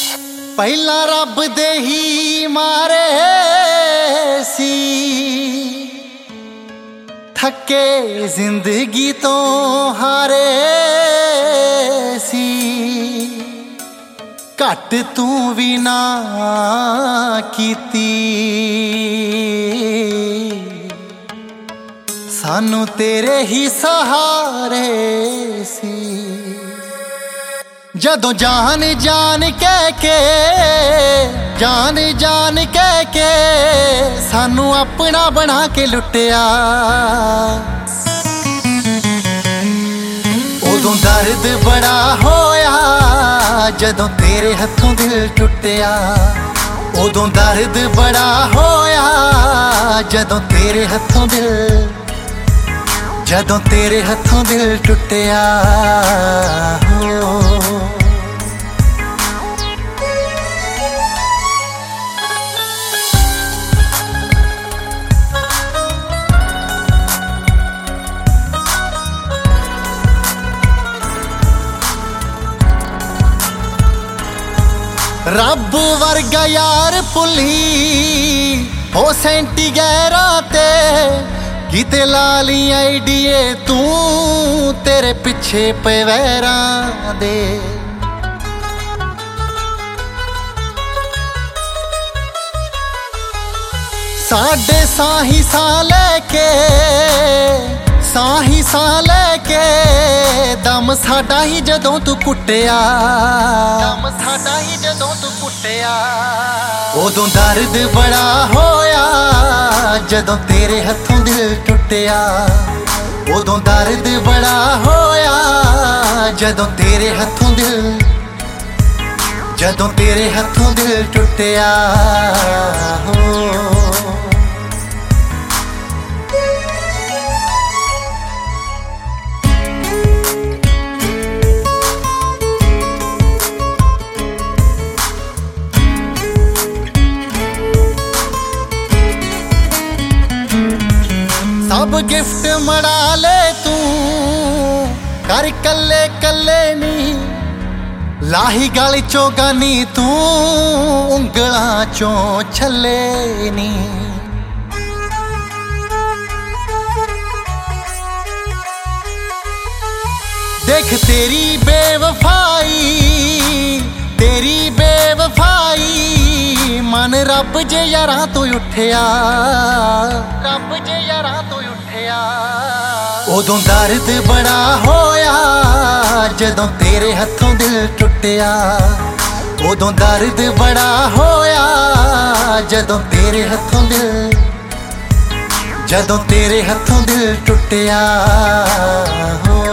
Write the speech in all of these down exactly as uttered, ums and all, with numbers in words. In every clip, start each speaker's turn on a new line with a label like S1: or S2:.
S1: पहला रब दे ही मारे सी, थके जिंदगी तो हारे सी। घट तू भी ना कीती, सानू तेरे ही सहारे सी। जदों जान जान कह के जान जान कह के सानू अपना बना के लुटिया, उदों दर्द बड़ा होया जदों तेरे हथों दिल टुटिया। उदों दर्द बड़ा होया जदों तेरे हथों दिल जदों तेरे हथों दिल टुटिया हो। रब वर्गा यार भुली हो सेंटी गैरा ते किते लाली आईडीए तू तेरे पिछे पे वैरा दे। साडे साही सा लेके साही सा लेके दम साडा ही जदों तू कुटिया, दम साडा ही जदों तू कुटिया। उदों दर्द बड़ा होया जदों तेरे हथों दिल टुटिया। उदों दर्द बड़ा होया जदों तेरे हथों दिल जदों तेरे हथों दिल टुटिया हो। सब गिफ्ट मड़ा ले तू कर कल्ले कल्ले नी, लाही गल चो गानी तू उंगलां चो छले नी। देख तेरी बेवफाई तेरी बेवफाई मन रब जे यारां तो उठिया, रब जे यारां तो उठिया। उदों दर्द बड़ा होया जदों तेरे हथों दिल टुटिया। उदों दर्द बड़ा होया जदों तेरे हथों दिल जदों तेरे हथों दिल टुटिया हो।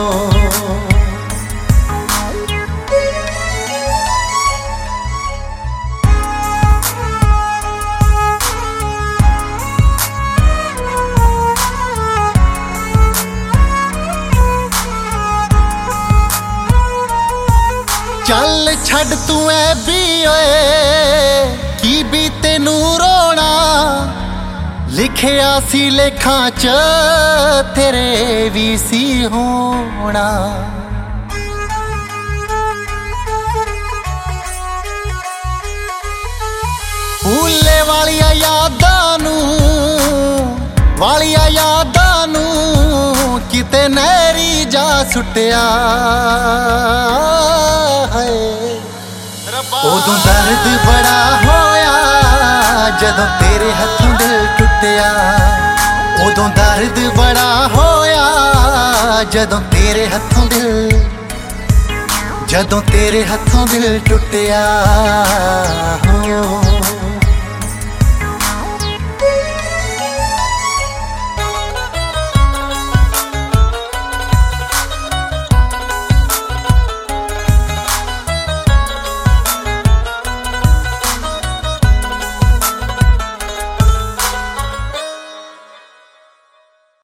S1: चल छड़ तू ऐ भी ओए की भी तेनू रोना, लिखिया सी लेखां च तेरे भी सी होना। भूले वालिया यादां नू वालिया यादां नू किते नहरी जा सुटिया। उदों दर्द बड़ा होया जदों तेरे हथों दिल टुटिया। उदों दर्द बड़ा होया जदों तेरे हथों दिल जदों तेरे हथों दिल टुटिया हो।